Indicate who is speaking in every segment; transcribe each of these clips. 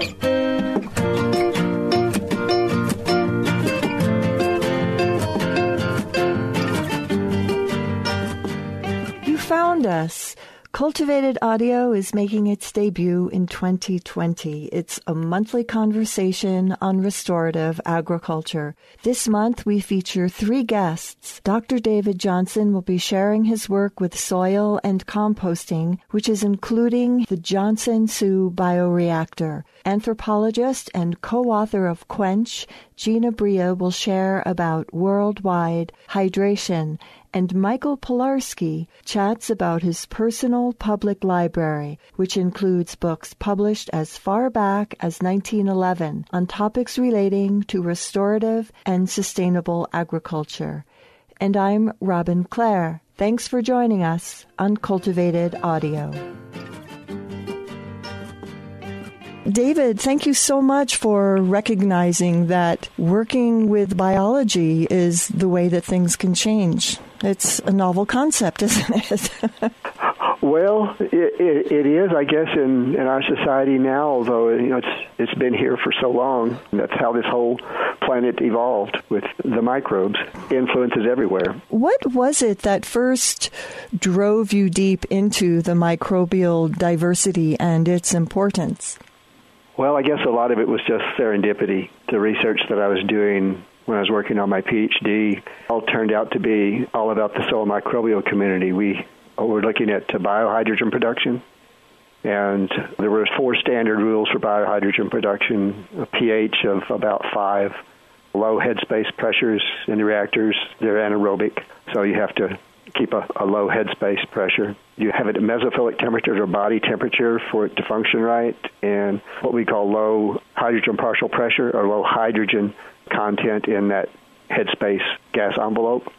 Speaker 1: You found us. Cultivated Audio is making its debut in 2020. It's a monthly conversation on restorative agriculture. This month, we feature 3 guests. Dr. David Johnson will be sharing his work with soil and composting, which is including the Johnson-Su bioreactor. Anthropologist and co-author of Quench, Gina Bria will share about worldwide hydration, and Michael Pilarski chats about his personal public library, which includes books published as far back as 1911 on topics relating to restorative and sustainable agriculture. And I'm Robin Clare. Thanks for joining us on Cultivated Audio. David, thank you so much for recognizing that working with biology is the way that things can change. It's a novel concept, isn't it?
Speaker 2: Well, it is, I guess, in our society now, although it's been here for so long. That's how this whole planet evolved, with the microbes. Influences everywhere. What
Speaker 1: was it that first drove you deep into the microbial diversity and its importance?
Speaker 2: Well, I guess a lot of it was just serendipity. The research that I was doing when I was working on my PhD all turned out to be all about the soil microbial community. We were looking at biohydrogen production, and there were 4 standard rules for biohydrogen production: a pH of about 5, low headspace pressures in the reactors. They're anaerobic, so you have to keep a low headspace pressure. You have it at mesophilic temperature or body temperature for it to function right, and what we call low hydrogen partial pressure or low hydrogen content in that headspace gas envelope.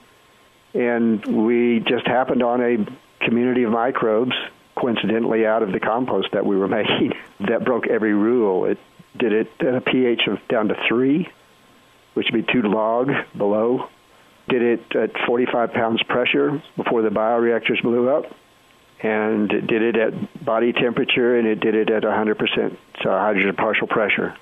Speaker 2: And we just happened on a community of microbes, coincidentally out of the compost that we were making, that broke every rule. It did it at a pH of down to 3, which would be 2 log below. Did it at 45 pounds pressure before the bioreactors blew up, and it did it at body temperature, and it did it at 100% hydrogen partial pressure.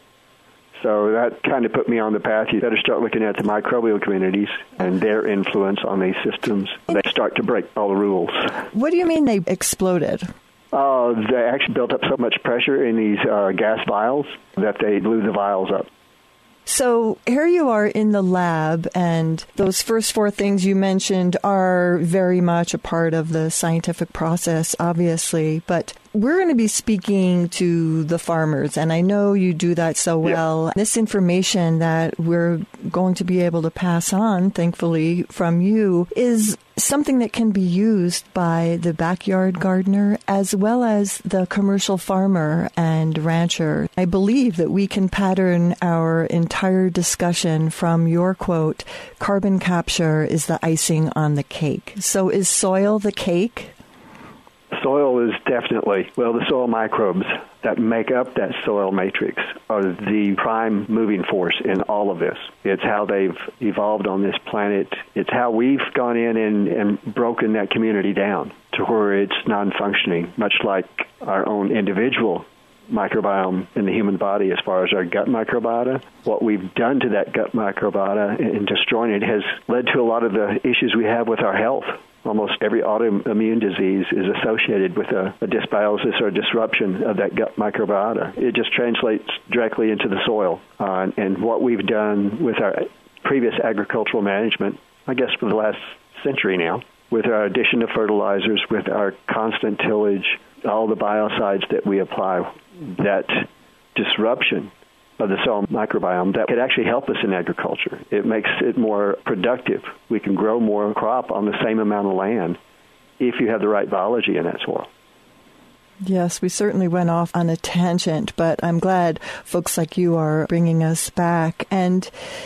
Speaker 2: So that kind of put me on the path. You better start looking at the microbial communities and their influence on these systems. They start to break all the rules.
Speaker 1: What do you mean they exploded?
Speaker 2: They actually built up so much pressure in these gas vials that they blew the vials up.
Speaker 1: So here you are in the lab, and those first 4 things you mentioned are very much a part of the scientific process, obviously. But we're going to be speaking to the farmers, and I know you do that so well. Yeah. This information that we're going to be able to pass on, thankfully, from you is something that can be used by the backyard gardener as well as the commercial farmer and rancher. I believe that we can pattern our entire discussion from your quote, "Carbon capture is the icing on the cake." So is soil the cake?
Speaker 2: Soil is definitely, the soil microbes that make up that soil matrix are the prime moving force in all of this. It's how they've evolved on this planet. It's how we've gone in and broken that community down to where it's non-functioning, much like our own individual microbiome in the human body as far as our gut microbiota. What we've done to that gut microbiota in destroying it has led to a lot of the issues we have with our health. Almost every autoimmune disease is associated with a dysbiosis or disruption of that gut microbiota. It just translates directly into the soil. And what we've done with our previous agricultural management, I guess for the last century now, with our addition of fertilizers, with our constant tillage, all the biocides that we apply, that disruption of the soil microbiome, that could actually help us in agriculture. It makes it more productive. We can grow more crop on the same amount of land if you have the right biology in that soil.
Speaker 1: Yes, we certainly went off on a tangent, but I'm glad folks like you are bringing us back. And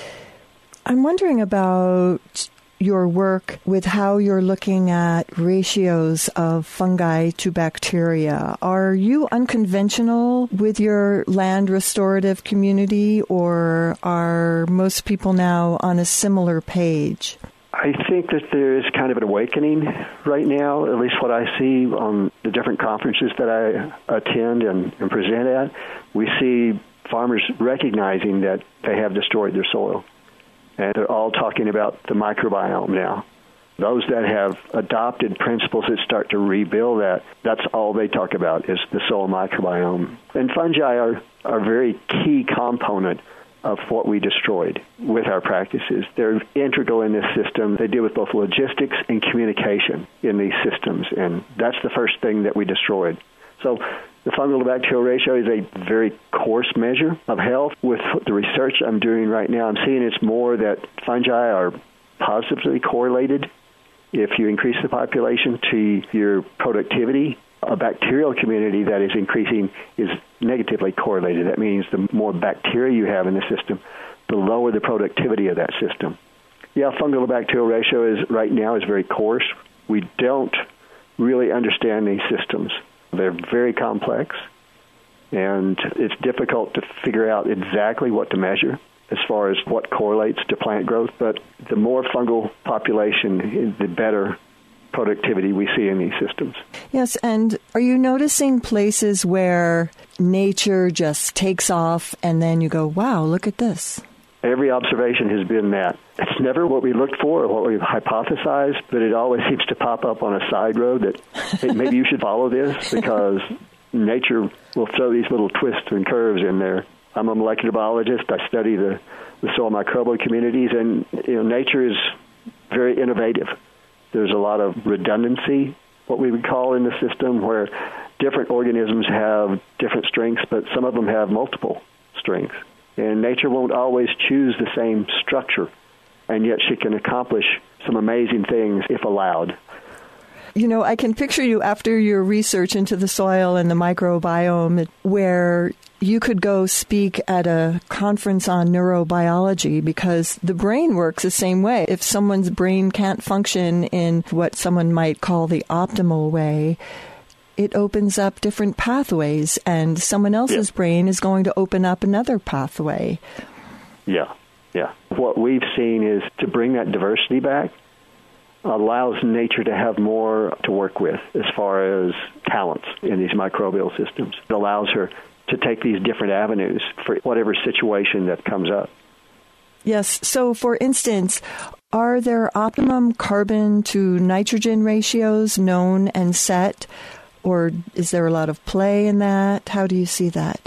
Speaker 1: I'm wondering about your work with how you're looking at ratios of fungi to bacteria. Are you unconventional with your land restorative community, or are most people now on a similar page?
Speaker 2: I think that there is kind of an awakening right now, at least what I see on the different conferences that I attend and present at. We see farmers recognizing that they have destroyed their soil. And they're all talking about the microbiome now. Those that have adopted principles that start to rebuild that, that's all they talk about is the soil microbiome. And fungi are a very key component of what we destroyed with our practices. They're integral in this system. They deal with both logistics and communication in these systems, and that's the first thing that we destroyed. So the fungal to bacterial ratio is a very coarse measure of health. With the research I'm doing right now, I'm seeing it's more that fungi are positively correlated. If you increase the population to your productivity, a bacterial community that is increasing is negatively correlated. That means the more bacteria you have in the system, the lower the productivity of that system. Yeah, fungal to bacterial ratio right now is very coarse. We don't really understand these systems. They're very complex, and it's difficult to figure out exactly what to measure as far as what correlates to plant growth. But the more fungal population, the better productivity we see in these systems.
Speaker 1: Yes, and are you noticing places where nature just takes off and then you go, wow, look at this?
Speaker 2: Every observation has been that. It's never what we looked for or what we hypothesized, but it always seems to pop up on a side road that hey, maybe you should follow this because nature will throw these little twists and curves in there. I'm a molecular biologist. I study the soil microbial communities, and nature is very innovative. There's a lot of redundancy, what we would call in the system, where different organisms have different strengths, but some of them have multiple strengths. And nature won't always choose the same structure, and yet she can accomplish some amazing things if allowed.
Speaker 1: I can picture you after your research into the soil and the microbiome, where you could go speak at a conference on neurobiology, because the brain works the same way. If someone's brain can't function in what someone might call the optimal way, it opens up different pathways, and someone else's brain is going to open up another pathway. Yeah. What we've seen is to bring that diversity back allows nature to have more to work with as far as talents in these microbial systems. It allows her to take these different avenues for whatever situation that comes up. Yes. So, for instance, are there optimum carbon to nitrogen ratios known and set, or is there a lot of play in that? How do you see that?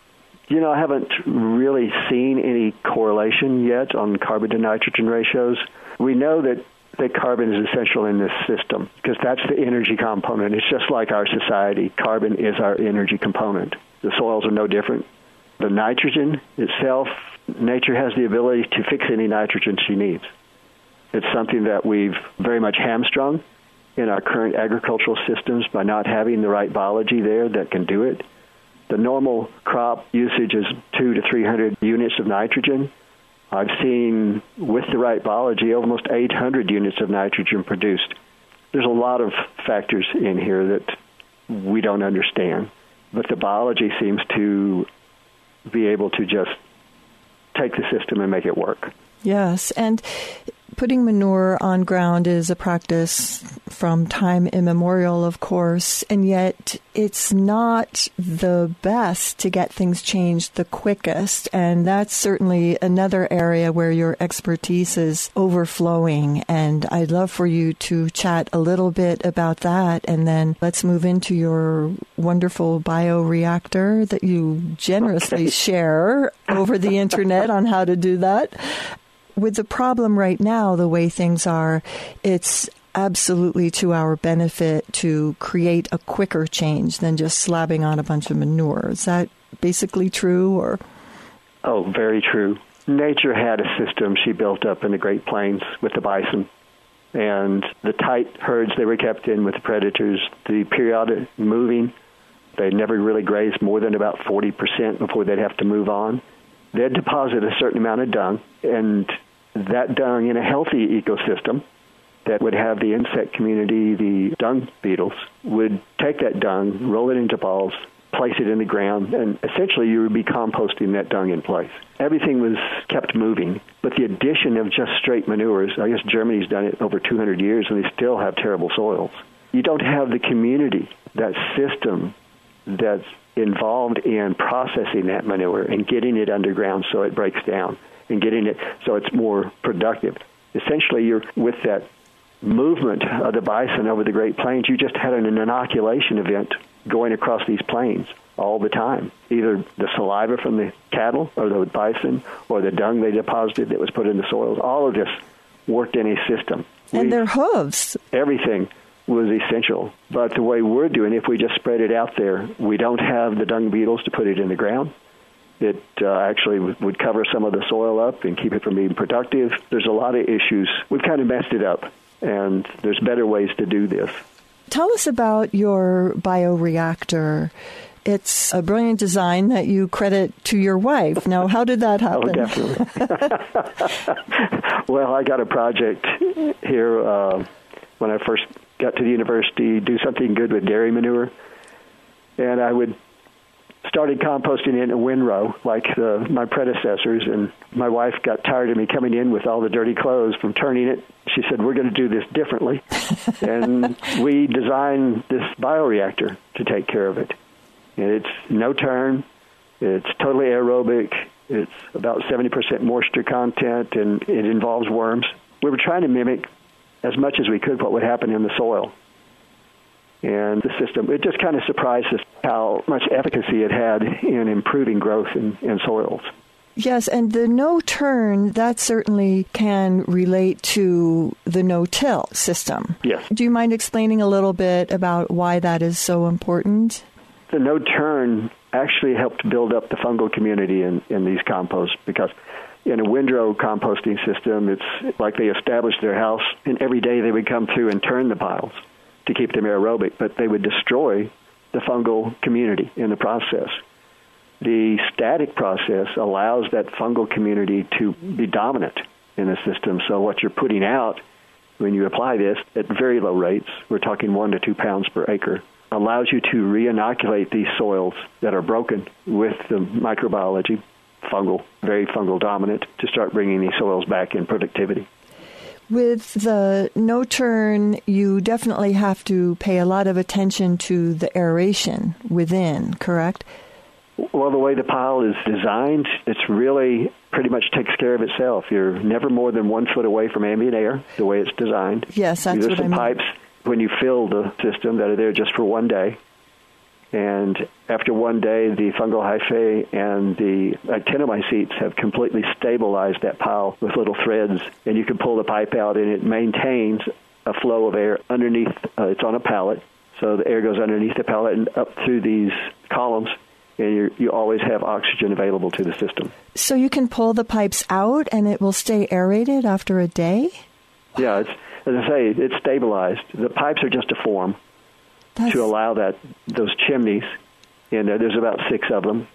Speaker 1: I haven't really seen any correlation yet on carbon to nitrogen ratios. We know that carbon is essential in this system because that's the energy component. It's just like our society. Carbon is our energy component. The soils are no different. The nitrogen itself, nature has the ability to fix any nitrogen she needs. It's something that we've very much hamstrung in our current agricultural systems by not having the right biology there that can do it. The normal crop usage is 200 to 300 units of nitrogen. I've seen, with the right biology, almost 800 units of nitrogen produced. There's a lot of factors in here that we don't understand, but the biology seems to be able to just take the system and make it work. Yes, and putting manure on ground is a practice from time immemorial, of course, and yet it's not the best to get things changed the quickest, and that's certainly another area where your expertise is overflowing, and I'd love for you to chat a little bit about that, and then let's move into your wonderful bioreactor that you generously share over the internet on how to do that. With the problem right now, the way things are, it's absolutely to our benefit to create a quicker change than just slapping on a bunch of manure. Is that basically true? Or? Oh, very true. Nature had a system she built up in the Great Plains with the bison, and the tight herds they were kept in with the predators, the periodic moving. They never really grazed more than about 40% before they'd have to move on. They'd deposit a certain amount of dung, and that dung in a healthy ecosystem that would have the insect community, the dung beetles, would take that dung, roll it into balls,
Speaker 2: place it in the ground, and essentially you would be composting that dung in place. Everything was kept moving, but the addition of just straight manures, I guess Germany's done it over 200 years, and they still have terrible soils. You don't have the community, that system that's involved in processing that manure and getting it underground so it breaks down and getting it so it's more productive. Essentially, you're with that movement of the bison over the Great Plains, you just had an inoculation event going across these plains all the time. Either the saliva from the cattle or the bison or the dung they deposited that was put in the soils. All of this worked in a system.
Speaker 1: And their hooves.
Speaker 2: Everything was essential. But the way we're doing it, if we just spread it out there, we don't have the dung beetles to put it in the ground. It actually would cover some of the soil up and keep it from being productive. There's a lot of issues. We've kind of messed it up, and there's better ways to do this.
Speaker 1: Tell us about your bioreactor. It's a brilliant design that you credit to your wife. Now, how did that happen?
Speaker 2: Oh, definitely. Well, I got a project here when I first got to the university, do something good with dairy manure. And I started composting it in a windrow like my predecessors, and my wife got tired of me coming in with all the dirty clothes from turning it. She said, we're going to do this differently. And we designed this bioreactor to take care of it. And it's no turn. It's totally aerobic. It's about 70% moisture content, and it involves worms. We were trying to mimic as much as we could what would happen in the soil. And the system, it just kind of surprised us how much efficacy it had in improving growth in soils.
Speaker 1: Yes, and the no-turn, that certainly can relate to the no-till system.
Speaker 2: Yes.
Speaker 1: Do you mind explaining a little bit about why that is so important?
Speaker 2: The no-turn actually helped build up the fungal community in these composts, because in a windrow composting system, it's like they established their house, and every day they would come through and turn the piles to keep them aerobic, but they would destroy the fungal community in the process. The static process allows that fungal community to be dominant in the system. So what you're putting out when you apply this at very low rates, we're talking 1 to 2 pounds per acre, allows you to re-inoculate these soils that are broken with the microbiology, fungal, very fungal dominant, to start bringing these soils back in productivity.
Speaker 1: With the no-turn, you definitely have to pay a lot of attention to the aeration within, correct?
Speaker 2: Well, the way the pile is designed, it's really pretty much takes care of itself. You're never more than 1 foot away from ambient air, the way it's designed.
Speaker 1: Yes, that's
Speaker 2: There's
Speaker 1: what I mean.
Speaker 2: some pipes when you fill the system that are there just for 1 day. And after 1 day, the fungal hyphae and the actinomycetes have completely stabilized that pile with little threads. And you can pull the pipe out, and it maintains a flow of air underneath. It's on a pallet, so the air goes underneath the pallet and up through these columns, and you always have oxygen available to the system.
Speaker 1: So you can pull the pipes out, and it will stay aerated after a day?
Speaker 2: Yeah, as I say, it's stabilized. The pipes are just a form to allow those chimneys, and there's about 6 of them,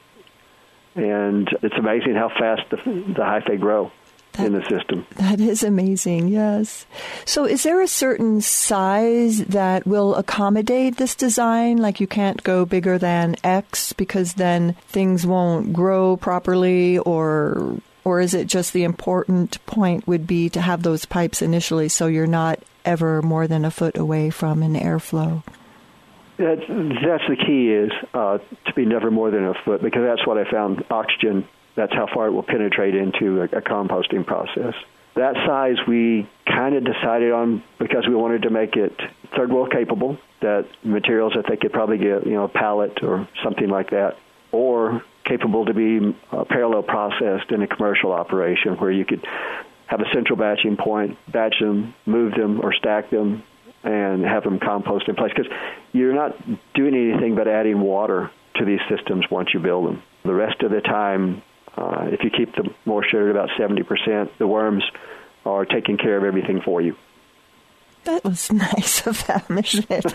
Speaker 2: and it's amazing how fast the hyphae grow in the system.
Speaker 1: That is amazing, yes. So is there a certain size that will accommodate this design? Like you can't go bigger than X because then things won't grow properly, or is it just the important point would be to have those pipes initially so you're not ever more than a foot away from an airflow?
Speaker 2: That's the key, is to be never more than a foot, because that's what I found. Oxygen, that's how far it will penetrate into a composting process. That size we kind of decided on because we wanted to make it third world capable, that materials that they could probably get, a pallet or something like that, or capable to be parallel processed in a commercial operation where you could have a central batching point, batch them, move them, or stack them, and have them compost in place, because you're not doing anything but adding water to these systems once you build them. The rest of the time, if you keep the moisture at about 70%, the worms are taking care of everything for you.
Speaker 1: That was nice of them, isn't it?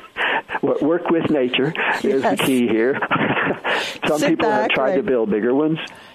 Speaker 2: Work with nature is the key here. Some people have tried to build bigger ones,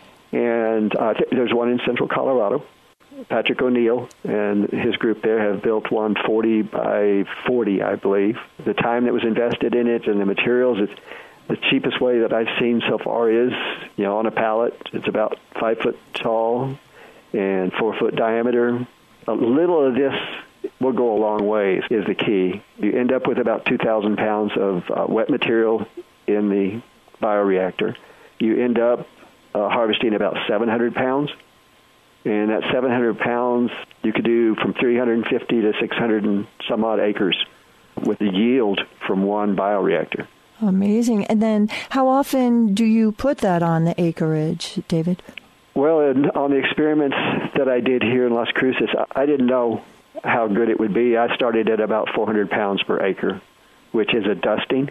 Speaker 2: and there's one in central Colorado. Patrick O'Neill and his group there have built one 40 by 40, I believe. The time that was invested in it and the materials, The cheapest way that I've seen so far is, on a pallet. It's about 5 foot tall and 4 foot diameter. A little of this will go a long ways is the key. You end up with about 2,000 pounds of wet material in the bioreactor. You end up harvesting about 700 pounds. And that 700 pounds, you could do from 350 to 600 and some odd acres with the yield from one bioreactor.
Speaker 1: Amazing. And then how often do you put that on the acreage, David?
Speaker 2: Well, on the experiments that I did here in Las Cruces, I didn't know how good it would be. I started at about 400 pounds per acre, which is a dusting.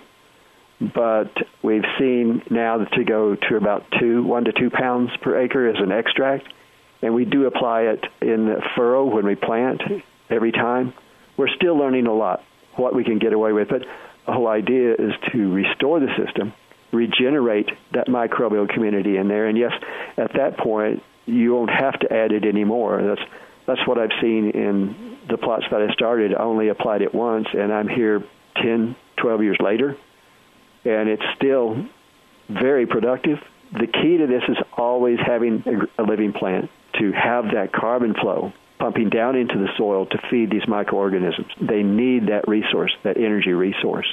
Speaker 2: But we've seen now to go to about 1 to 2 pounds per acre as an extract. And we do apply it in the furrow when we plant every time. We're still learning a lot, what we can get away with. But the whole idea is to restore the system, regenerate that microbial community in there. And yes, at that point, you won't have to add it anymore. That's what I've seen in the plots that I started. I only applied it once, and I'm here 10, 12 years later. And it's still very productive. The key to this is always having a living plant, to have that carbon flow pumping down into the soil to feed these microorganisms. They need that resource, that energy resource.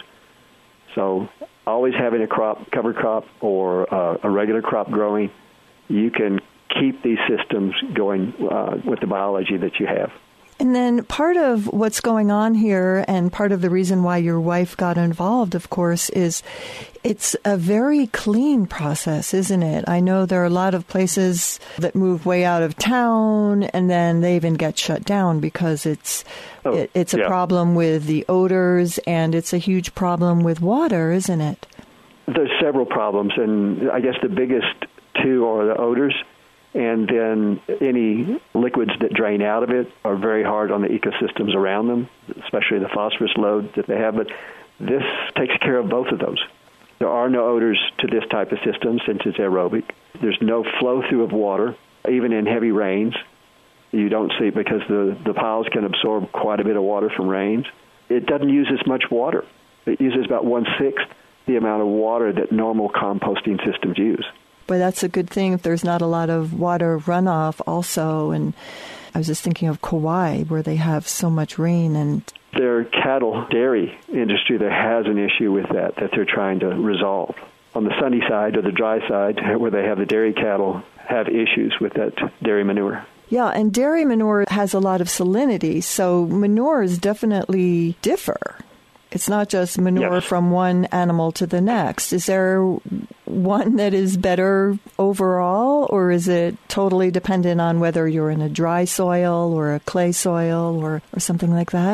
Speaker 2: So always having a cover crop or a regular crop growing, you can keep these systems going with the biology that you have.
Speaker 1: And then part of what's going on here, and part of the reason why your wife got involved, of course, is it's a very clean process, isn't it? I know there are a lot of places that move way out of town, and then they even get shut down because it's a problem with the odors, and it's a huge problem with water, isn't it?
Speaker 2: There's several problems, and I guess the biggest two are the odors. And then any liquids that drain out of it are very hard on the ecosystems around them, especially the phosphorus load that they have. But this takes care of both of those. There are no odors to this type of system since it's aerobic. There's no flow through of water, even in heavy rains. You don't see it because the piles can absorb quite a bit of water from rains. It doesn't use as much water. It uses about 1/6 the amount of water that normal composting systems use.
Speaker 1: But that's a good thing if there's not a lot of water runoff also. And I was just thinking of Kauai, where they have so much rain. And
Speaker 2: their cattle dairy industry that has an issue with that they're trying to resolve. On the sunny side or the dry side, where they have the dairy cattle, have issues with that dairy manure.
Speaker 1: Yeah, and dairy manure has a lot of salinity, so manures definitely differ. It's not just manure from one animal to the next. Is there one that is better overall, or is it totally dependent on whether you're in a dry soil or a clay soil or something like that?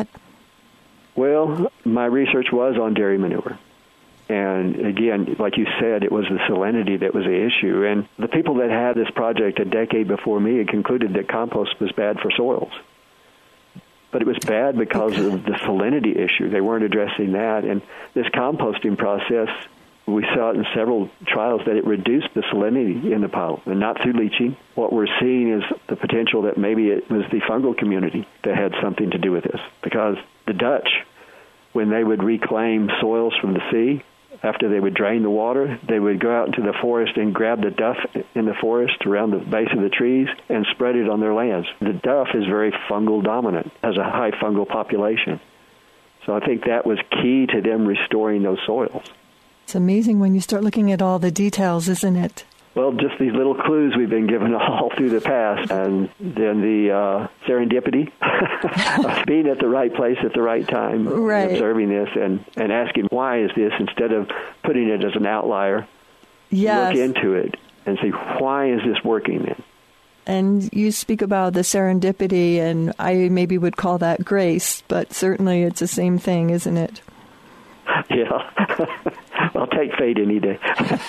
Speaker 2: Well, my research was on dairy manure. And again, like you said, it was the salinity that was the issue. And the people that had this project a decade before me had concluded that compost was bad for soils. But it was bad because of the salinity issue. They weren't addressing that. And this composting process, we saw it in several trials that it reduced the salinity in the pile, and not through leaching. What we're seeing is the potential that maybe it was the fungal community that had something to do with this. Because the Dutch, when they would reclaim soils from the sea, after they would drain the water, they would go out into the forest and grab the duff in the forest around the base of the trees and spread it on their lands. The duff is very fungal dominant, has a high fungal population. So I think that was key to them restoring those soils.
Speaker 1: It's amazing when you start looking at all the details, isn't it?
Speaker 2: Well, just these little clues we've been given all through the past, and then the serendipity of being at the right place at the right time,
Speaker 1: right.
Speaker 2: Observing this and asking, why is this, instead of putting it as an outlier,
Speaker 1: yes.
Speaker 2: Look into it and say, why is this working then?
Speaker 1: And you speak about the serendipity, and I maybe would call that grace, but certainly it's the same thing, isn't it?
Speaker 2: Yeah. I'll take fate any day.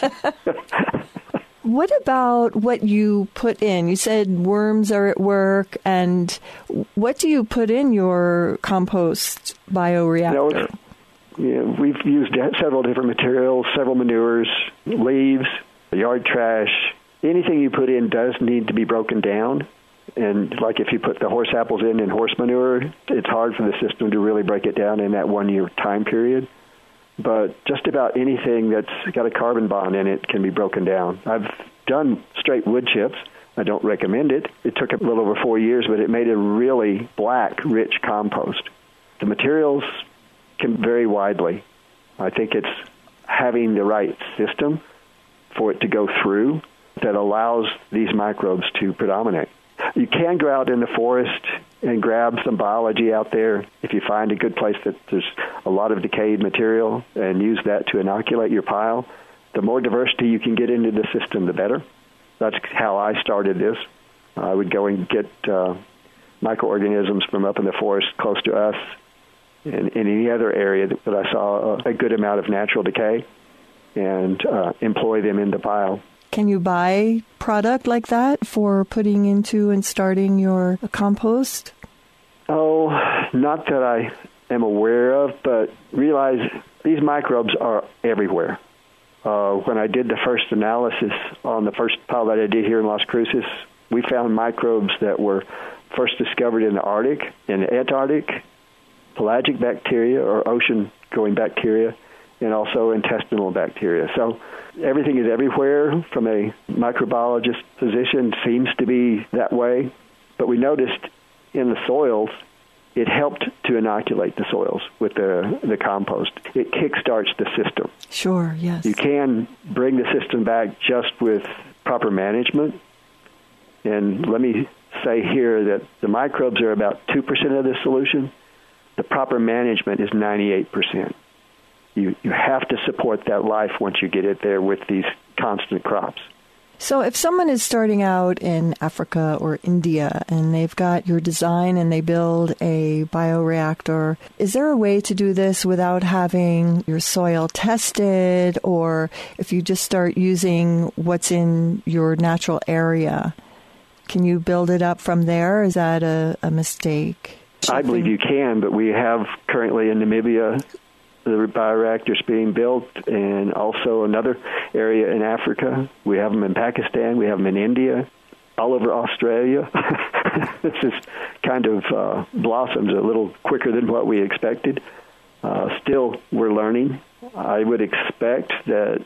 Speaker 1: What about what you put in? You said worms are at work, and what do you put in your compost bioreactor?
Speaker 2: We've used several different materials, several manures, leaves, yard trash. Anything you put in does need to be broken down. And like if you put the horse apples in horse manure, it's hard for the system to really break it down in that 1 year time period. but just about anything that's got a carbon bond in it can be broken down. I've done straight wood chips. I don't recommend it. It took a little over 4 years, but it made a really black, rich compost. The materials can vary widely. I think it's having the right system for it to go through that allows these microbes to predominate. You can go out in the forest and grab some biology out there if you find a good place that there's a lot of decayed material and use that to inoculate your pile. The more diversity you can get into the system, the better. That's how I started this. I would go and get microorganisms from up in the forest close to us and in any other area that I saw a good amount of natural decay and employ them in the pile.
Speaker 1: Can you buy product like that for putting into and starting your compost?
Speaker 2: Oh, not that I am aware of, but realize these microbes are everywhere. When I did the first analysis on the first pile that I did here in Las Cruces, we found microbes that were first discovered in the Arctic, in the Antarctic, pelagic bacteria or ocean-going bacteria, and also intestinal bacteria. So everything is everywhere from a microbiologist position, seems to be that way. But we noticed in the soils, it helped to inoculate the soils with the compost. It kickstarts the system.
Speaker 1: Sure, yes.
Speaker 2: You can bring the system back just with proper management. And let me say here that the microbes are about 2% of the solution. The proper management is 98%. You have to support that life once you get it there with these constant crops.
Speaker 1: So if someone is starting out in Africa or India and they've got your design and they build a bioreactor, is there a way to do this without having your soil tested? Or if you just start using what's in your natural area, can you build it up from there? Is that a mistake?
Speaker 2: I believe you can, but we have currently in Namibia the bioreactors being built, and also another area in Africa. We have them in Pakistan. We have them in India, all over Australia. This is kind of blossoms a little quicker than what we expected. Still, we're learning. I would expect that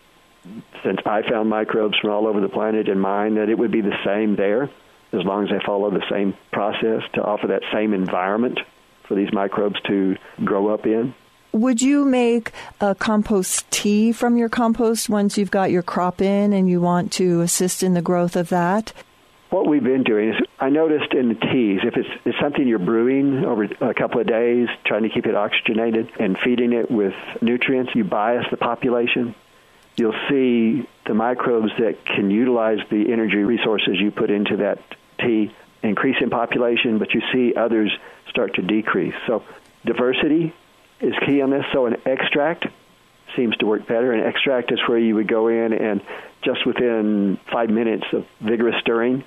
Speaker 2: since I found microbes from all over the planet in mine, that it would be the same there, as long as they follow the same process to offer that same environment for these microbes to grow up in.
Speaker 1: Would you make a compost tea from your compost once you've got your crop in and you want to assist in the growth of that?
Speaker 2: What we've been doing is, I noticed in the teas, if it's something you're brewing over a couple of days, trying to keep it oxygenated and feeding it with nutrients, you bias the population. You'll see the microbes that can utilize the energy resources you put into that tea increase in population, but you see others start to decrease. So diversity is key on this. So an extract seems to work better. An extract is where you would go in and just within 5 minutes of vigorous stirring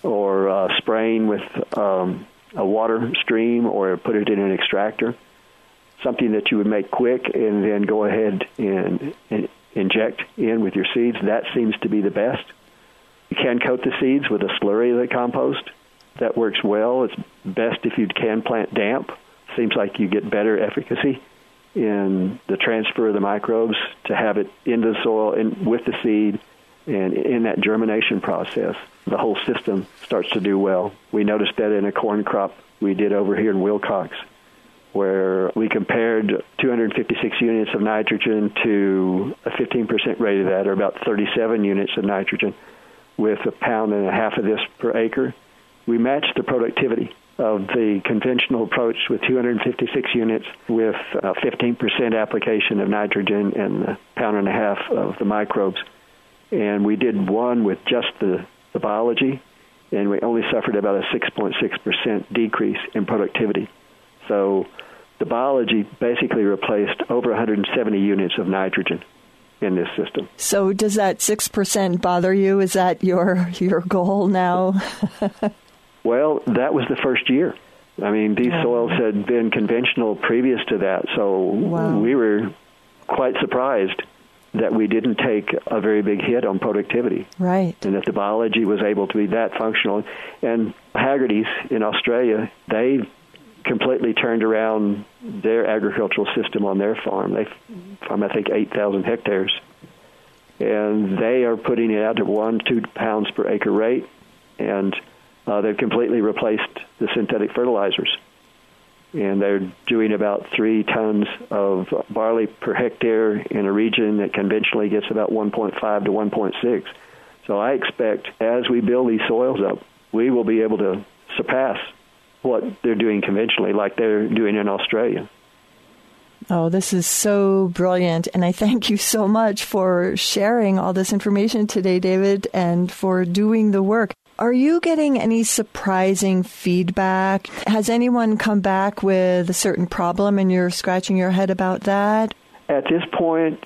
Speaker 2: or spraying with a water stream or put it in an extractor, something that you would make quick and then go ahead and inject in with your seeds. That seems to be the best. You can coat the seeds with a slurry of the compost. That works well. It's best if you can plant damp. Seems like you get better efficacy in the transfer of the microbes to have it into the soil and with the seed, and in that germination process, the whole system starts to do well. We noticed that in a corn crop we did over here in Wilcox, where we compared 256 units of nitrogen to a 15% rate of that, or about 37 units of nitrogen, with 1.5 pounds of this per acre. We matched the productivity of the conventional approach with 256 units with 15% application of nitrogen and 1.5 pounds of the microbes. And we did one with just the biology, and we only suffered about a 6.6% decrease in productivity. So the biology basically replaced over 170 units of nitrogen in this system.
Speaker 1: So does that 6% bother you? Is that your goal now?
Speaker 2: Well, that was the first year. I mean, these soils had been conventional previous to that, so we were quite surprised that we didn't take a very big hit on productivity.
Speaker 1: Right.
Speaker 2: And that the biology was able to be that functional. And Haggerty's in Australia, they completely turned around their agricultural system on their farm. They farm, I think, 8,000 hectares. And they are putting it out to 1-2 pounds per acre rate. And they've completely replaced the synthetic fertilizers. And they're doing about 3 tons of barley per hectare in a region that conventionally gets about 1.5 to 1.6. So I expect as we build these soils up, we will be able to surpass what they're doing conventionally, like they're doing in Australia.
Speaker 1: Oh, this is so brilliant. And I thank you so much for sharing all this information today, David, and for doing the work. Are you getting any surprising feedback? Has anyone come back with a certain problem and you're scratching your head about that?
Speaker 2: At this point,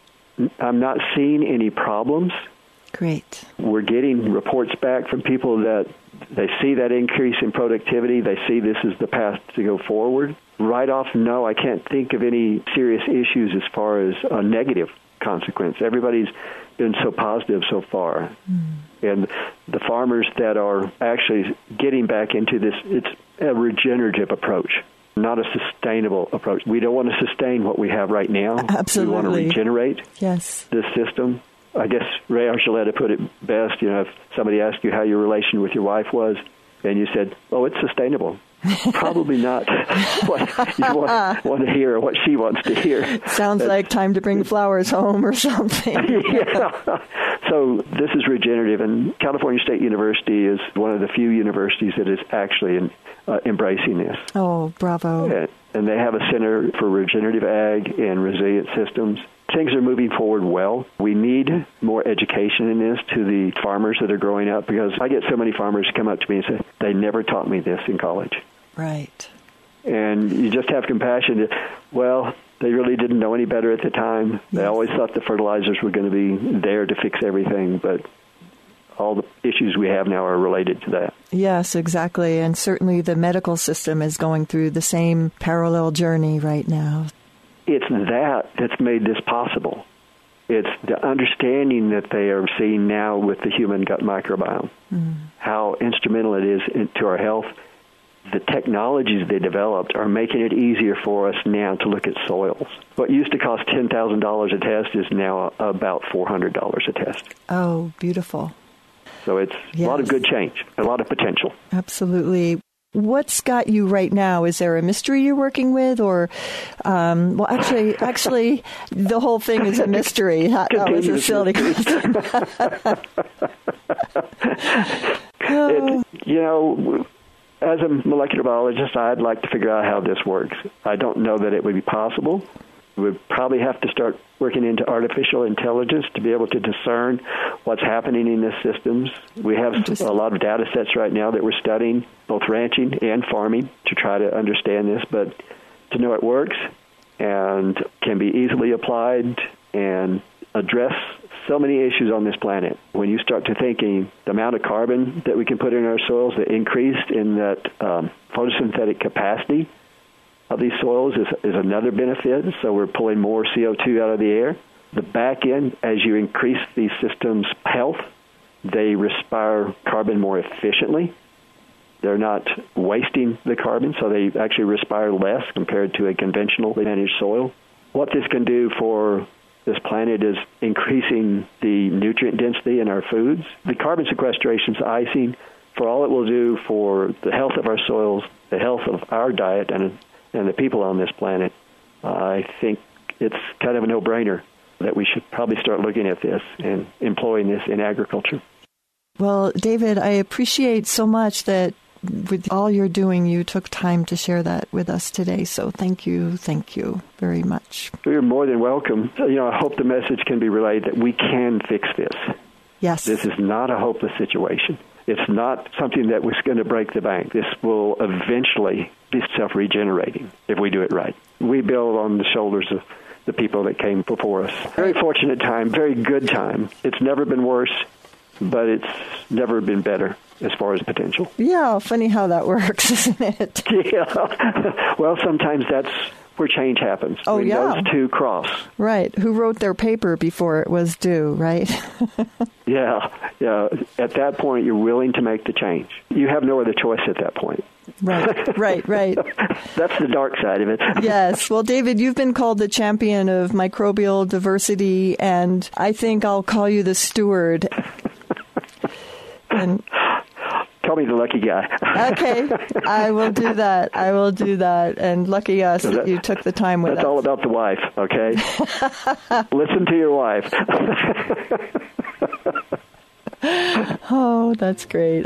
Speaker 2: I'm not seeing any problems.
Speaker 1: Great.
Speaker 2: We're getting reports back from people that they see that increase in productivity. They see this as the path to go forward. Right off, no, I can't think of any serious issues as far as a negative consequence. Everybody's been so positive so far. And the farmers that are actually getting back into this, it's a regenerative approach, not a sustainable approach. We don't want to sustain what we have right now.
Speaker 1: Absolutely.
Speaker 2: We want to regenerate
Speaker 1: this
Speaker 2: system. I guess Ray Archuleta put it best, if somebody asked you how your relation with your wife was, and you said, oh, it's sustainable. Probably not what you want to hear or what she wants to hear.
Speaker 1: Sounds like time to bring flowers home or something.
Speaker 2: Yeah. So this is regenerative, and California State University is one of the few universities that is actually embracing this.
Speaker 1: Oh, bravo.
Speaker 2: And they have a Center for Regenerative Ag and Resilient Systems. Things are moving forward well. We need more education in this to the farmers that are growing up, because I get so many farmers come up to me and say, they never taught me this in college.
Speaker 1: Right.
Speaker 2: And you just have compassion. Well, they really didn't know any better at the time. Yes. They always thought the fertilizers were going to be there to fix everything, but all the issues we have now are related to that.
Speaker 1: Yes, exactly. And certainly the medical system is going through the same parallel journey right now.
Speaker 2: It's that's made this possible. It's the understanding that they are seeing now with the human gut microbiome, how instrumental it is to our health. The technologies they developed are making it easier for us now to look at soils. What used to cost $10,000 a test is now about $400 a test.
Speaker 1: Oh, beautiful.
Speaker 2: So it's a lot of good change, a lot of potential.
Speaker 1: Absolutely. What's got you right now? Is there a mystery you're working with, or, actually, the whole thing is a mystery. That was a silly question.
Speaker 2: As a molecular biologist, I'd like to figure out how this works. I don't know that it would be possible. We'd probably have to start working into artificial intelligence to be able to discern what's happening in these systems. We have a lot of data sets right now that we're studying, both ranching and farming, to try to understand this. But to know it works and can be easily applied and address so many issues on this planet. When you start to thinking the amount of carbon that we can put in our soils, the increase in that photosynthetic capacity of these soils is another benefit. So we're pulling more CO2 out of the air. The back end, as you increase these systems' health, they respire carbon more efficiently. They're not wasting the carbon, so they actually respire less compared to a conventionally managed soil. What this can do for this planet is increasing the nutrient density in our foods. The carbon sequestration is icing for all it will do for the health of our soils, the health of our diet, and the people on this planet. I think it's kind of a no-brainer that we should probably start looking at this and employing this in agriculture.
Speaker 1: Well, David, I appreciate so much that with all you're doing, you took time to share that with us today. So thank you very much.
Speaker 2: You're more than welcome. I hope the message can be relayed that we can fix this.
Speaker 1: Yes.
Speaker 2: This is not a hopeless situation. It's not something that was going to break the bank. This will eventually be self-regenerating if we do it right. We build on the shoulders of the people that came before us. Very fortunate time, very good time. It's never been worse, but it's never been better as far as potential.
Speaker 1: Yeah, funny how that works, isn't it?
Speaker 2: Yeah. Well, sometimes that's where change happens.
Speaker 1: Oh, yeah.
Speaker 2: Those two cross.
Speaker 1: Right. Who wrote their paper before it was due, right?
Speaker 2: Yeah. At that point, you're willing to make the change. You have no other choice at that point.
Speaker 1: Right.
Speaker 2: That's the dark side of it.
Speaker 1: Yes. Well, David, you've been called the champion of microbial diversity, and I think I'll call you the steward. And
Speaker 2: call me the lucky guy.
Speaker 1: Okay, I will do that. And lucky us that you took the time with us.
Speaker 2: That's all about the wife, okay? Listen to your wife.
Speaker 1: Oh, that's great.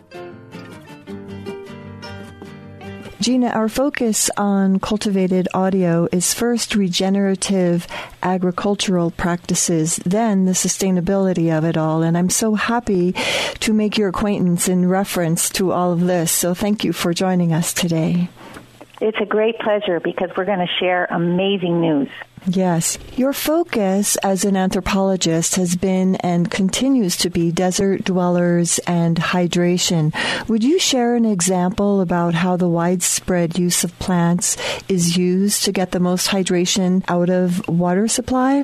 Speaker 1: Gina, our focus on cultivated audio is first regenerative agricultural practices, then the sustainability of it all. And I'm so happy to make your acquaintance in reference to all of this. So thank you for joining us today.
Speaker 3: It's a great pleasure because we're going to share amazing news.
Speaker 1: Yes. Your focus as an anthropologist has been and continues to be desert dwellers and hydration. Would you share an example about how the widespread use of plants is used to get the most hydration out of water supply?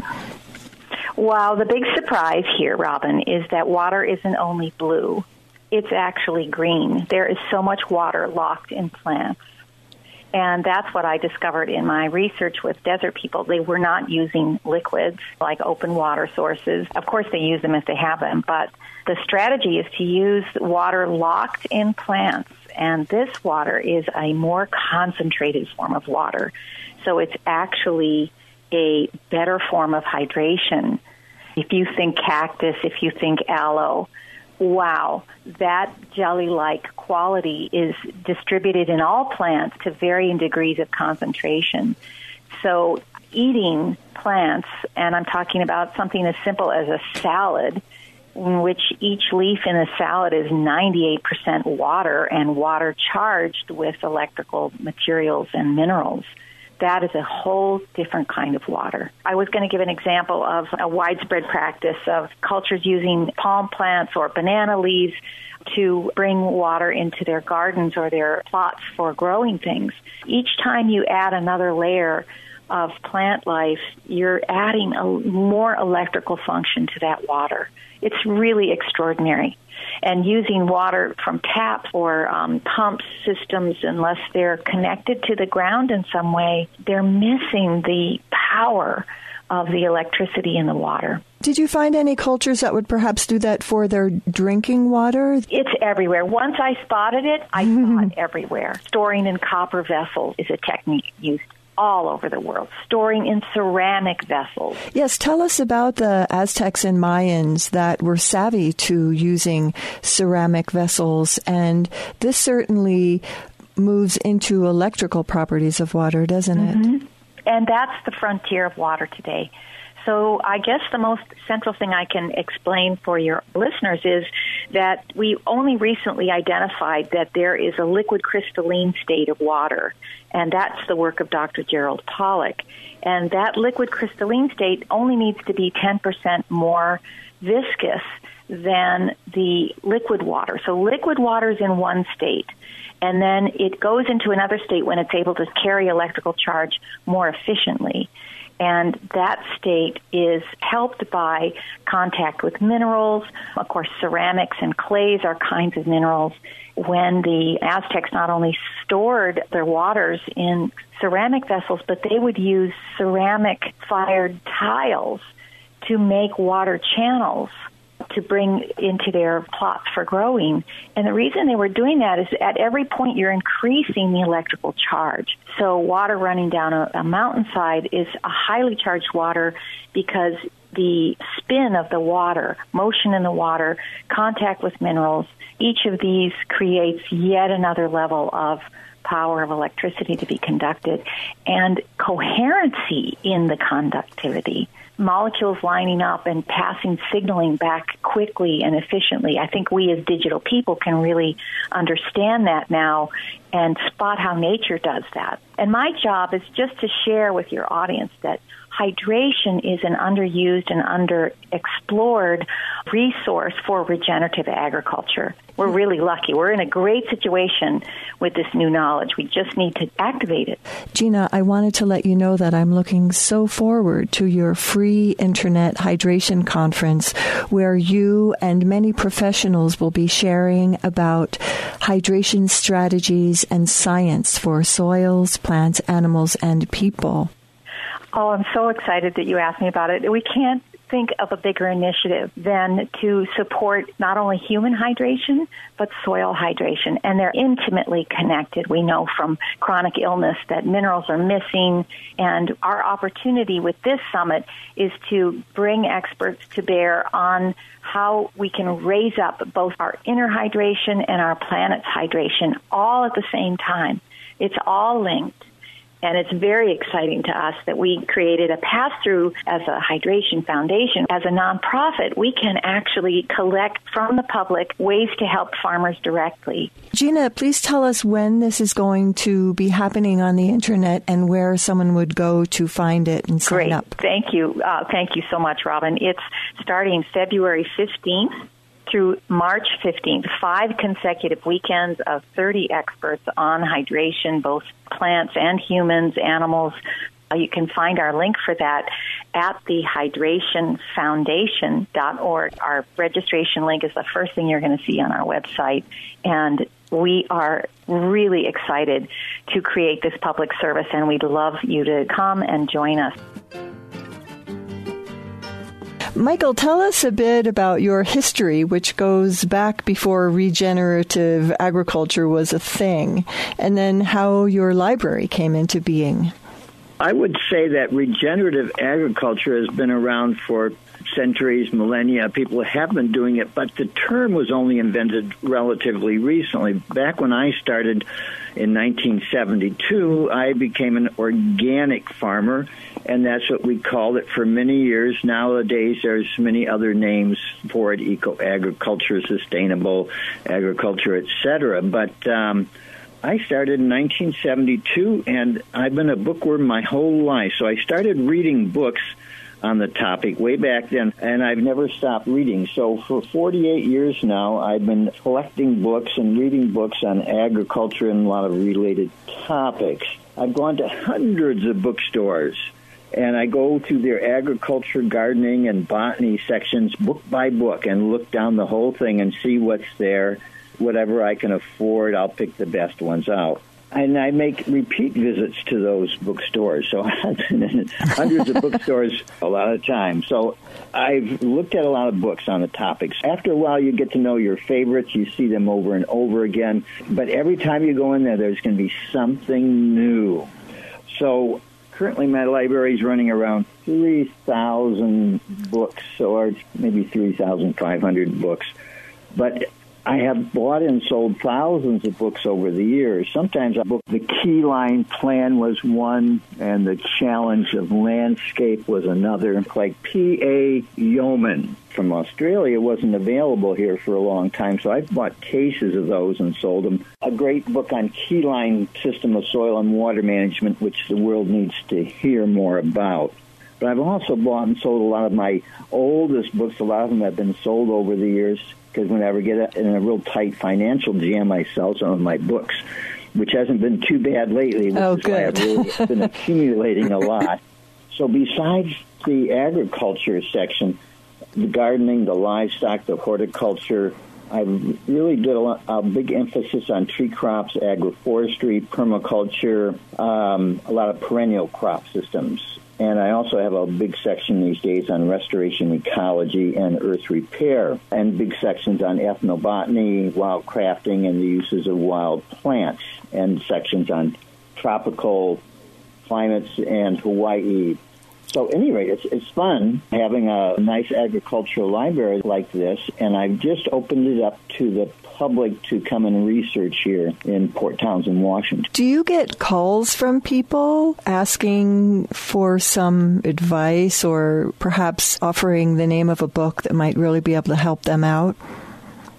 Speaker 3: Well, the big surprise here, Robin, is that water isn't only blue. It's actually green. There is so much water locked in plants. And that's what I discovered in my research with desert people. They were not using liquids like open water sources. Of course, they use them if they have them, but the strategy is to use water locked in plants. And this water is a more concentrated form of water. So it's actually a better form of hydration. If you think cactus, if you think aloe, wow, that jelly-like quality is distributed in all plants to varying degrees of concentration. So eating plants, and I'm talking about something as simple as a salad, in which each leaf in a salad is 98% water and water charged with electrical materials and minerals. That is a whole different kind of water. I was going to give an example of a widespread practice of cultures using palm plants or banana leaves to bring water into their gardens or their plots for growing things. Each time you add another layer of plant life, you're adding a more electrical function to that water. It's really extraordinary. And using water from taps or pump systems, unless they're connected to the ground in some way, they're missing the power of the electricity in the water.
Speaker 1: Did you find any cultures that would perhaps do that for their drinking water?
Speaker 3: It's everywhere. Once I spotted it, I saw it everywhere. Storing in copper vessels is a technique used all over the world, storing in ceramic vessels.
Speaker 1: Yes, tell us about the Aztecs and Mayans that were savvy to using ceramic vessels, and this certainly moves into electrical properties of water, doesn't it?
Speaker 3: And that's the frontier of water today. So I guess the most central thing I can explain for your listeners is that we only recently identified that there is a liquid crystalline state of water, and that's the work of Dr. Gerald Pollack. And that liquid crystalline state only needs to be 10% more viscous than the liquid water. So liquid water is in one state, and then it goes into another state when it's able to carry electrical charge more efficiently. And that state is helped by contact with minerals. Of course, ceramics and clays are kinds of minerals. When the Aztecs not only stored their waters in ceramic vessels, but they would use ceramic-fired tiles to make water channels to bring into their plots for growing. And the reason they were doing that is at every point you're increasing the electrical charge. So water running down a mountainside is a highly charged water because the spin of the water, motion in the water, contact with minerals, each of these creates yet another level of power of electricity to be conducted, and coherency in the conductivity. Molecules lining up and passing signaling back quickly and efficiently. I think we as digital people can really understand that now and spot how nature does that. And my job is just to share with your audience that hydration is an underused and underexplored resource for regenerative agriculture. We're really lucky. We're in a great situation with this new knowledge. We just need to activate it.
Speaker 1: Gina, I wanted to let you know that I'm looking so forward to your free internet hydration conference where you and many professionals will be sharing about hydration strategies and science for soils, plants, animals, and people.
Speaker 3: Oh, I'm so excited that you asked me about it. We can't think of a bigger initiative than to support not only human hydration, but soil hydration. And they're intimately connected. We know from chronic illness that minerals are missing. And our opportunity with this summit is to bring experts to bear on how we can raise up both our inner hydration and our planet's hydration all at the same time. It's all linked. And it's very exciting to us that we created a pass-through as a hydration foundation. As a nonprofit, we can actually collect from the public ways to help farmers directly.
Speaker 1: Gina, please tell us when this is going to be happening on the internet and where someone would go to find it and sign up.
Speaker 3: Thank you. Thank you so much, Robin. It's starting February 15th. Through March 15th, 5 consecutive weekends of 30 experts on hydration, both plants and humans, animals. You can find our link for that at the hydrationfoundation.org. Our registration link is the first thing you're going to see on our website. And we are really excited to create this public service, and we'd love you to come and join us.
Speaker 1: Michael, tell us a bit about your history, which goes back before regenerative agriculture was a thing, and then how your library came into being.
Speaker 4: I would say that regenerative agriculture has been around for centuries, millennia. People have been doing it, but the term was only invented relatively recently. Back when I started in 1972, I became an organic farmer, and that's what we called it for many years. Nowadays, there's many other names for it, eco-agriculture, sustainable agriculture, etc. But I started in 1972, and I've been a bookworm my whole life. So I started reading books on the topic way back then, and I've never stopped reading. So for 48 years now, I've been collecting books and reading books on agriculture and a lot of related topics. I've gone to hundreds of bookstores, and I go through their agriculture, gardening, and botany sections book by book and look down the whole thing and see what's there. Whatever I can afford, I'll pick the best ones out. And I make repeat visits to those bookstores. So I've been in hundreds of bookstores a lot of times. So I've looked at a lot of books on the topics. After a while, you get to know your favorites. You see them over and over again. But every time you go in there, there's going to be something new. So currently, my library is running around 3,000 books, or maybe 3,500 books. But I have bought and sold thousands of books over the years. Sometimes I book the Keyline Plan was one, and the Challenge of Landscape was another. Like P.A. Yeoman from Australia wasn't available here for a long time, so I've bought cases of those and sold them. A great book on Keyline System of Soil and Water Management, which the world needs to hear more about. But I've also bought and sold a lot of my oldest books. A lot of them have been sold over the years, because whenever I get in a real tight financial jam, I sell some of my books, which hasn't been too bad lately, which is why I've really been accumulating a lot. So besides the agriculture section, the gardening, the livestock, the horticulture, I really did a big emphasis on tree crops, agroforestry, permaculture, a lot of perennial crop systems. And I also have a big section these days on restoration ecology and earth repair, and big sections on ethnobotany, wild crafting, and the uses of wild plants, and sections on tropical climates and Hawaii. So anyway, it's fun having a nice agricultural library like this, and I've just opened it up to the public to come and research here in Port Townsend, Washington.
Speaker 1: Do you get calls from people asking for some advice or perhaps offering the name of a book that might really be able to help them out?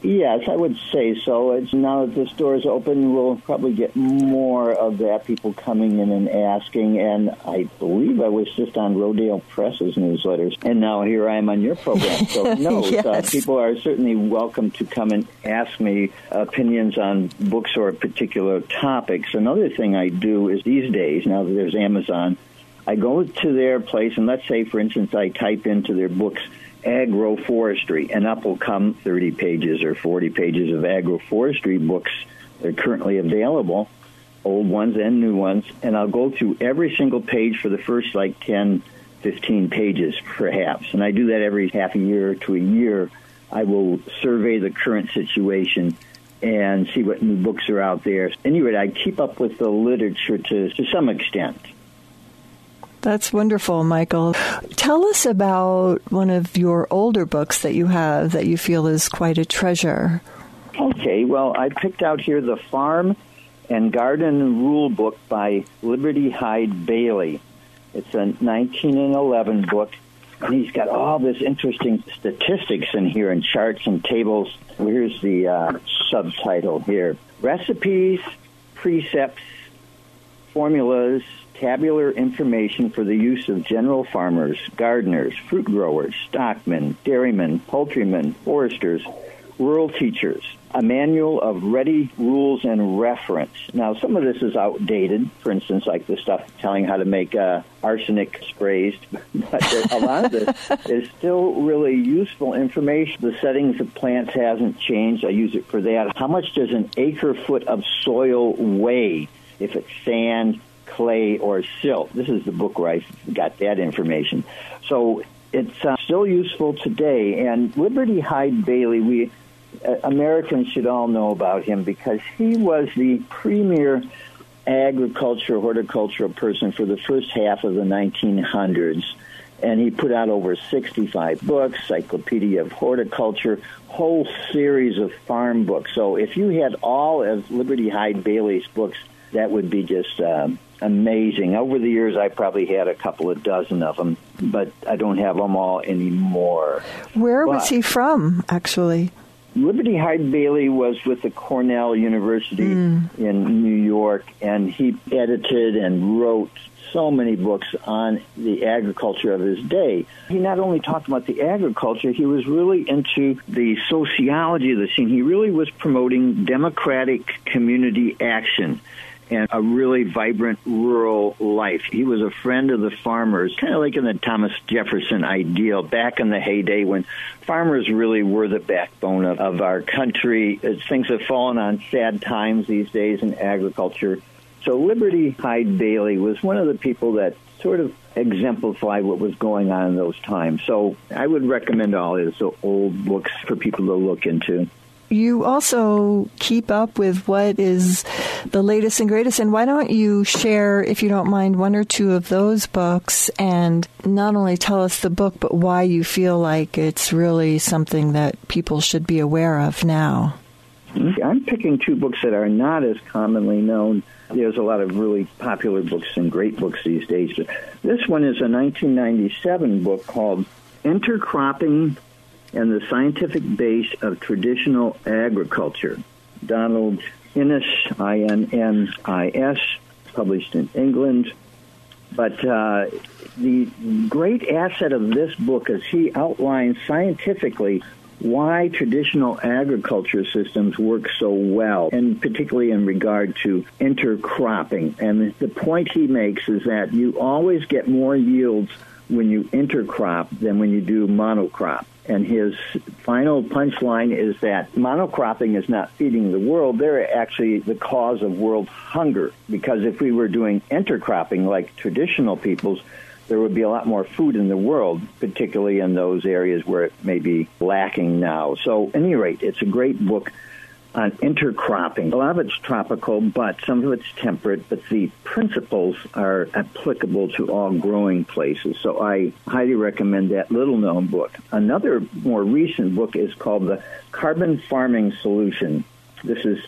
Speaker 4: Yes, I would say so. It's now that the store is open, we'll probably get more of that, people coming in and asking. And I believe I was just on Rodale Press's newsletters, and now here I am on your program. So, no,
Speaker 1: yes.
Speaker 4: People are certainly welcome to come and ask me opinions on books or particular topics. Another thing I do is these days, now that there's Amazon, I go to their place, and let's say, for instance, I type into their books agroforestry, and up will come 30 pages or 40 pages of agroforestry books that are currently available, old ones and new ones, and I'll go through every single page for the first 10, 15 pages perhaps, and I do that every half a year to a year. I will survey the current situation and see what new books are out there. Anyway, I keep up with the literature to some extent.
Speaker 1: That's wonderful, Michael. Tell us about one of your older books that you have that you feel is quite a treasure.
Speaker 4: Okay, well, I picked out here the Farm and Garden Rule Book by Liberty Hyde Bailey. It's a 1911 book, and he's got all this interesting statistics in here and charts and tables. Here's the subtitle here. Recipes, precepts, formulas, tabular information for the use of general farmers, gardeners, fruit growers, stockmen, dairymen, poultrymen, foresters, rural teachers. A manual of ready rules and reference. Now, some of this is outdated, for instance, like the stuff telling how to make arsenic sprays, but a lot of this is still really useful information. The settings of plants hasn't changed. I use it for that. How much does an acre-foot of soil weigh if it's sand, clay, or silt? This is the book where I got that information. So it's still useful today. And Liberty Hyde Bailey, Americans should all know about him because he was the premier horticultural person for the first half of the 1900s. And he put out over 65 books, Encyclopedia of Horticulture, whole series of farm books. So if you had all of Liberty Hyde Bailey's books, that would be just amazing. Over the years, I probably had a couple of dozen of them, but I don't have them all anymore.
Speaker 1: Where was he from, actually?
Speaker 4: Liberty Hyde Bailey was with the Cornell University in New York, and he edited and wrote so many books on the agriculture of his day. He not only talked about the agriculture, he was really into the sociology of the scene. He really was promoting democratic community action and a really vibrant rural life. He was a friend of the farmers, kind of like in the Thomas Jefferson ideal, back in the heyday when farmers really were the backbone of our country. Things have fallen on sad times these days in agriculture. So Liberty Hyde Bailey was one of the people that sort of exemplified what was going on in those times. So I would recommend all his old books for people to look into.
Speaker 1: You also keep up with what is the latest and greatest, and why don't you share, if you don't mind, one or two of those books and not only tell us the book, but why you feel like it's really something that people should be aware of now.
Speaker 4: I'm picking two books that are not as commonly known. There's a lot of really popular books and great books these days. But this one is a 1997 book called Intercropping and the Scientific Base of Traditional Agriculture. Donald Innes, I-N-N-I-S, published in England. But the great asset of this book is he outlines scientifically why traditional agriculture systems work so well, and particularly in regard to intercropping. And the point he makes is that you always get more yields when you intercrop than when you do monocrop. And his final punchline is that monocropping is not feeding the world. They're actually the cause of world hunger, because if we were doing intercropping like traditional peoples, there would be a lot more food in the world, particularly in those areas where it may be lacking now. So, at any rate, it's a great book on intercropping. A lot of it's tropical, but some of it's temperate, but the principles are applicable to all growing places. So I highly recommend that little-known book. Another more recent book is called The Carbon Farming Solution. This is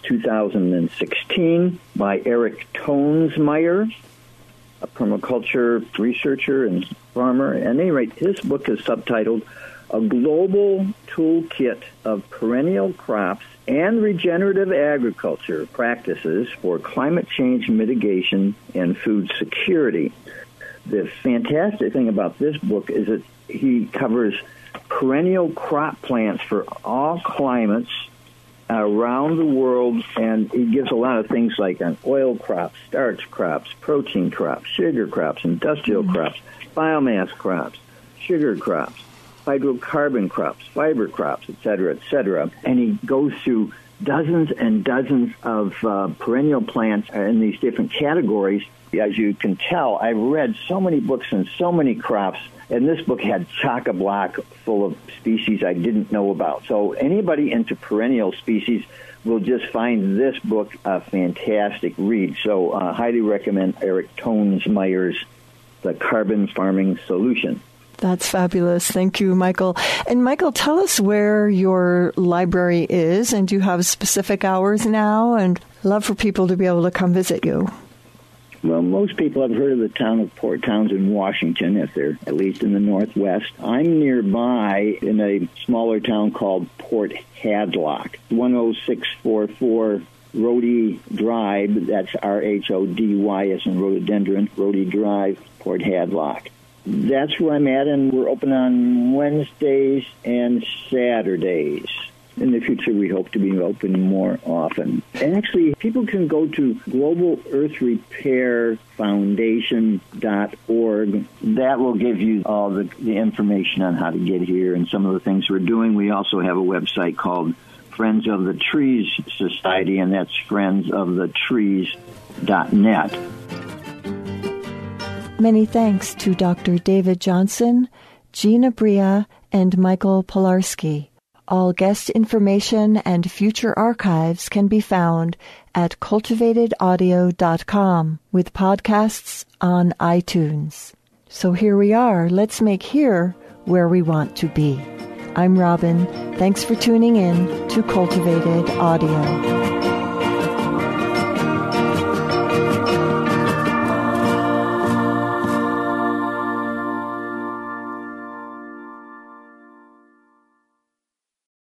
Speaker 4: 2016 by Eric Tonesmeyer, a permaculture researcher and farmer. At any rate, his book is subtitled a global toolkit of perennial crops and regenerative agriculture practices for climate change mitigation and food security. The fantastic thing about this book is that he covers perennial crop plants for all climates around the world, and he gives a lot of things like on oil crops, starch crops, protein crops, sugar crops, industrial crops, biomass crops, sugar crops, hydrocarbon crops, fiber crops, et cetera, and he goes through dozens and dozens of perennial plants in these different categories. As you can tell, I've read so many books on so many crops, and this book had chock-a-block full of species I didn't know about. So anybody into perennial species will just find this book a fantastic read. So I highly recommend Eric Toensmeyer's The Carbon Farming Solution.
Speaker 1: That's fabulous. Thank you, Michael. And Michael, tell us where your library is, and do you have specific hours now? And I'd love for people to be able to come visit you.
Speaker 4: Well, most people have heard of the town of Port Townsend, Washington, if they're at least in the Northwest. I'm nearby in a smaller town called Port Hadlock, 10644 Rhody Drive. That's R-H-O-D-Y as in rhododendron, Rhody Drive, Port Hadlock. That's where I'm at, and we're open on Wednesdays and Saturdays. In the future, we hope to be open more often. And actually, people can go to globalearthrepairfoundation.org. That will give you all the information on how to get here and some of the things we're doing. We also have a website called Friends of the Trees Society, and that's friendsofthetrees.net.
Speaker 1: Many thanks to Dr. David Johnson, Gina Bria, and Michael Pilarski. All guest information and future archives can be found at cultivatedaudio.com with podcasts on iTunes. So here we are. Let's make here where we want to be. I'm Robin. Thanks for tuning in to Cultivated Audio.